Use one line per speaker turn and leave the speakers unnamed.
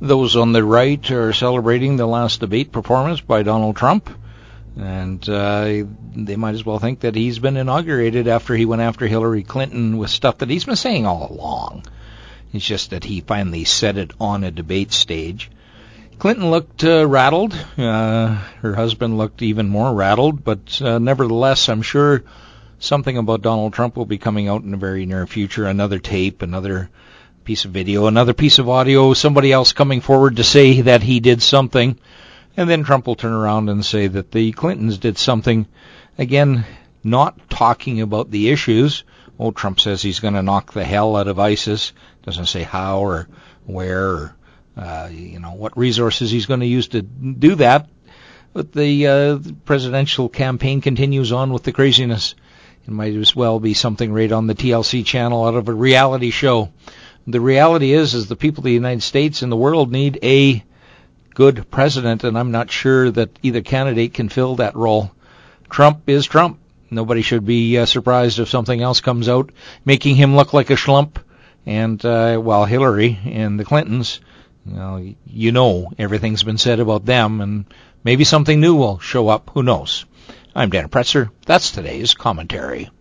Those on the right are celebrating the last debate performance by Donald Trump, and they might as well think that he's been inaugurated after he went after Hillary Clinton with stuff that he's been saying all along. It's just that he finally said it on a debate stage. Clinton looked rattled. Her husband looked even more rattled, but nevertheless, I'm sure something about Donald Trump will be coming out in the very near future. Another tape, another piece of video, another piece of audio, somebody else coming forward to say that he did something. And then Trump will turn around and say that the Clintons did something. Again, not talking about the issues. Oh, Trump says he's going to knock the hell out of ISIS. Doesn't say how or where or what resources he's going to use to do that. But the presidential campaign continues on with the craziness. It might as well be something right on the TLC channel out of a reality show. The reality is the people of the United States and the world need a good president, and I'm not sure that either candidate can fill that role. Trump is Trump. Nobody should be surprised if something else comes out making him look like a schlump. And while Hillary and the Clintons, everything's been said about them, and maybe something new will show up. Who knows? I'm Dan Pretzer. That's today's commentary.